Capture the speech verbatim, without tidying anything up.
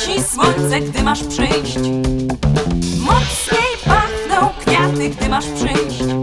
świeci słońce, gdy masz przyjść. Mocniej pachną kwiaty, gdy masz przyjść.